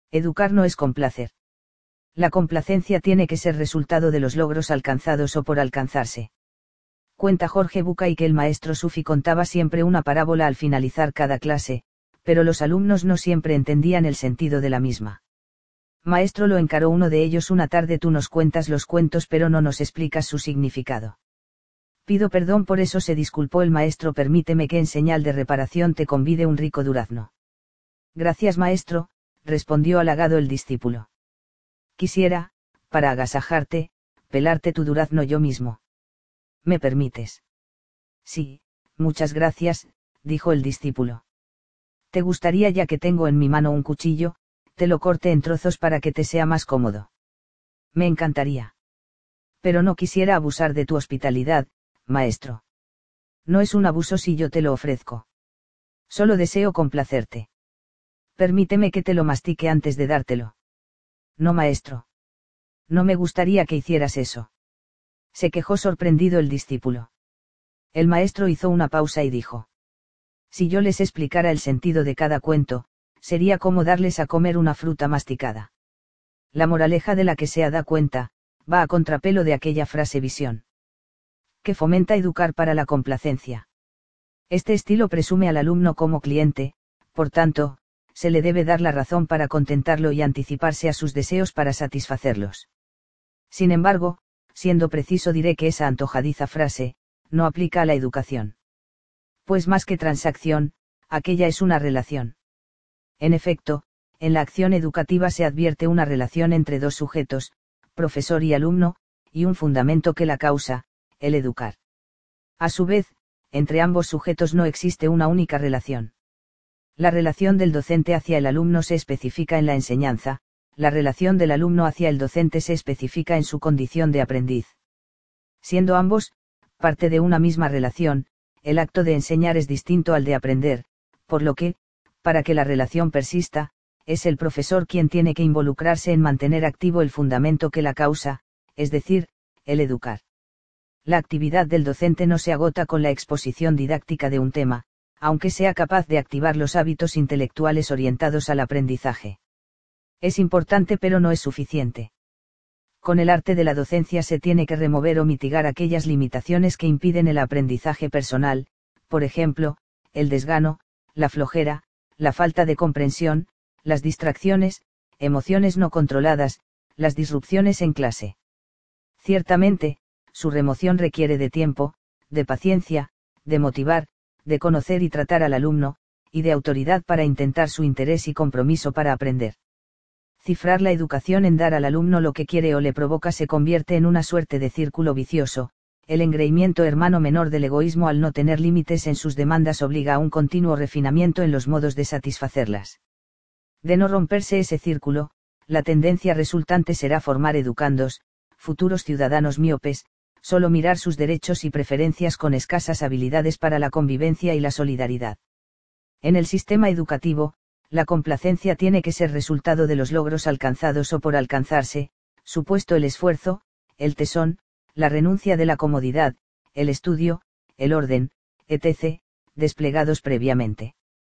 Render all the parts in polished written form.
Educar no es complacer. La complacencia tiene que ser resultado de los logros alcanzados o por alcanzarse. Cuenta Jorge Bucay que el maestro Sufi contaba siempre una parábola al finalizar cada clase, pero los alumnos no siempre entendían el sentido de la misma. Maestro, lo encaró uno de ellos una tarde: tú nos cuentas los cuentos pero no nos explicas su significado. Pido perdón por eso, se disculpó el maestro, permíteme que en señal de reparación te convide un rico durazno. Gracias maestro, respondió halagado el discípulo. Quisiera, para agasajarte, pelarte tu durazno yo mismo. ¿Me permites? Sí, muchas gracias, dijo el discípulo. ¿Te gustaría, ya que tengo en mi mano un cuchillo, te lo corte en trozos para que te sea más cómodo? Me encantaría. Pero no quisiera abusar de tu hospitalidad, maestro. No es un abuso si yo te lo ofrezco. Solo deseo complacerte. Permíteme que te lo mastique antes de dártelo. No, maestro. No me gustaría que hicieras eso. Se quejó sorprendido el discípulo. El maestro hizo una pausa y dijo: si yo les explicara el sentido de cada cuento, sería como darles a comer una fruta masticada. La moraleja de la que se da cuenta, va a contrapelo de aquella frase visión, que fomenta educar para la complacencia. Este estilo presume al alumno como cliente, por tanto, se le debe dar la razón para contentarlo y anticiparse a sus deseos para satisfacerlos. Sin embargo, siendo preciso, diré que esa antojadiza frase, no aplica a la educación. Pues más que transacción, aquella es una relación. En efecto, en la acción educativa se advierte una relación entre dos sujetos, profesor y alumno, y un fundamento que la causa, el educar. A su vez, entre ambos sujetos no existe una única relación. La relación del docente hacia el alumno se especifica en la enseñanza, la relación del alumno hacia el docente se especifica en su condición de aprendiz. Siendo ambos parte de una misma relación, el acto de enseñar es distinto al de aprender, por lo que, para que la relación persista, es el profesor quien tiene que involucrarse en mantener activo el fundamento que la causa, es decir, el educar. La actividad del docente no se agota con la exposición didáctica de un tema, aunque sea capaz de activar los hábitos intelectuales orientados al aprendizaje. Es importante pero no es suficiente. Con el arte de la docencia se tiene que remover o mitigar aquellas limitaciones que impiden el aprendizaje personal, por ejemplo, el desgano, la flojera, la falta de comprensión, las distracciones, emociones no controladas, las disrupciones en clase. Ciertamente, su remoción requiere de tiempo, de paciencia, de motivar, de conocer y tratar al alumno, y de autoridad para intentar su interés y compromiso para aprender. Cifrar la educación en dar al alumno lo que quiere o le provoca se convierte en una suerte de círculo vicioso. El engreimiento hermano menor del egoísmo, al no tener límites en sus demandas, obliga a un continuo refinamiento en los modos de satisfacerlas. De no romperse ese círculo, la tendencia resultante será formar educandos, futuros ciudadanos míopes, solo mirar sus derechos y preferencias con escasas habilidades para la convivencia y la solidaridad. En el sistema educativo, la complacencia tiene que ser resultado de los logros alcanzados o por alcanzarse, supuesto el esfuerzo, el tesón, la renuncia de la comodidad, el estudio, el orden, etc., desplegados previamente.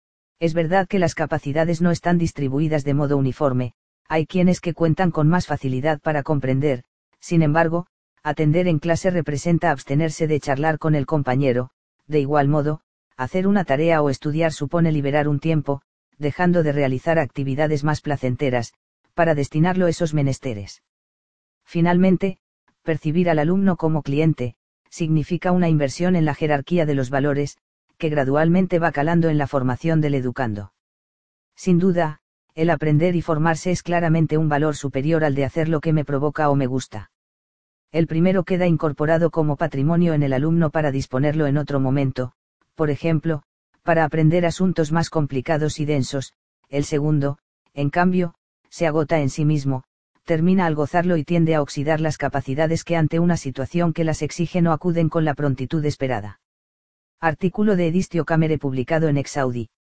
Es verdad que las capacidades no están distribuidas de modo uniforme, hay quienes que cuentan con más facilidad para comprender, sin embargo, atender en clase representa abstenerse de charlar con el compañero, de igual modo, hacer una tarea o estudiar supone liberar un tiempo, dejando de realizar actividades más placenteras, para destinarlo a esos menesteres. Finalmente, percibir al alumno como cliente, significa una inversión en la jerarquía de los valores, que gradualmente va calando en la formación del educando. Sin duda, el aprender y formarse es claramente un valor superior al de hacer lo que me provoca o me gusta. El primero queda incorporado como patrimonio en el alumno para disponerlo en otro momento, por ejemplo, para aprender asuntos más complicados y densos. El segundo, en cambio, se agota en sí mismo, termina al gozarlo y tiende a oxidar las capacidades que ante una situación que las exige no acuden con la prontitud esperada. Artículo de Edistio Camere publicado en Exaudi.